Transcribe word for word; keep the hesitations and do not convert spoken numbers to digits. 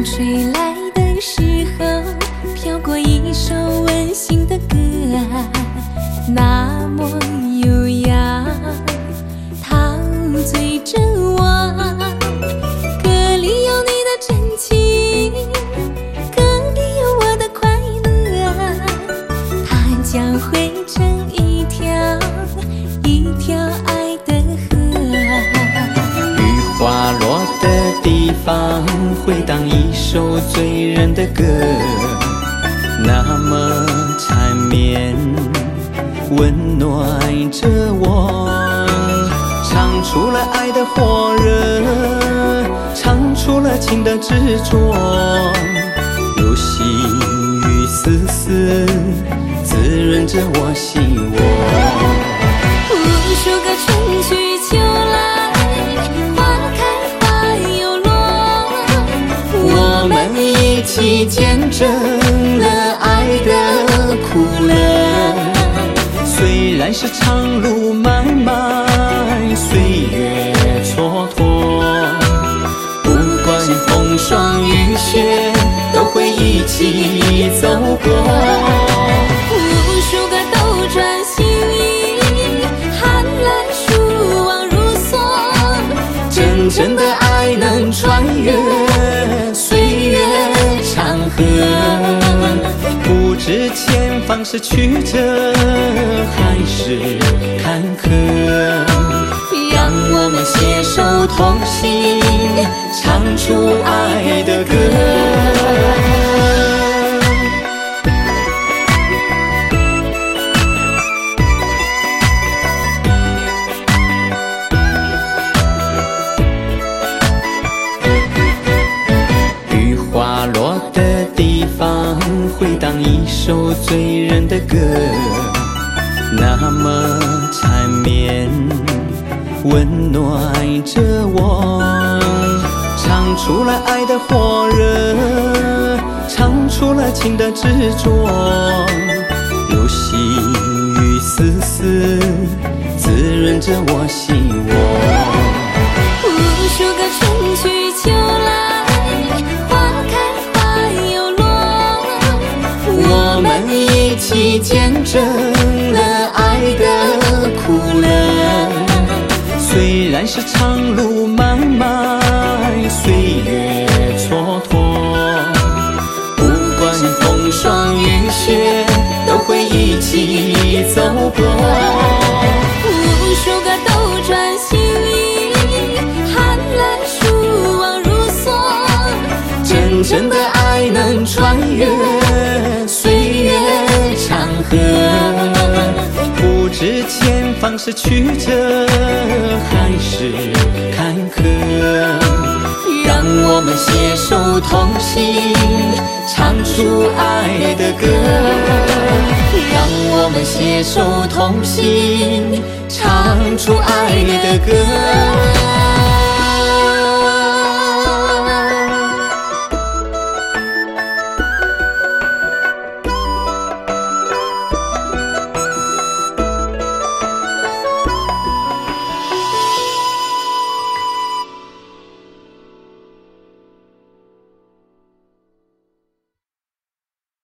风吹来的时候，飘过一首温馨的歌，那么悠扬，陶醉着我。歌里有你的真情，歌里有我的快乐，它将汇成一条一条爱的河。 雨花落的地方，回荡一首醉人的歌，那么缠绵，温暖着我，唱出了爱的火热，唱出了情的执着，如细雨丝丝，滋润着我心窝。 无数个春去秋来，花开花又落， 我们一起见证了爱的苦乐。虽然是长路漫漫，岁月蹉跎，不管风霜雨雪，都会一起走过。 无数个斗转星移，寒来暑往如梭， 真正的爱能穿越岁月长河，不知前方是曲折还是坎坷，让我们携手同行，唱出爱的歌。雨花落的地方，回荡一首醉人的歌，那么缠绵，温暖着我，唱出了爱的火热，唱出了情的执着，如细雨丝丝，滋润着我心窝。 无数个春去秋来，花开花又落， 我们一起见证了爱的苦乐。虽然是长路漫漫，岁月蹉跎，不管风霜雨雪，都会一起走过。 无数个斗转星移，寒来暑往如梭， 真正的爱能穿越岁月长河，不知前方是曲折还是坎坷，让我们携手同行，唱出爱的歌。让我们携手同行，唱出爱的歌。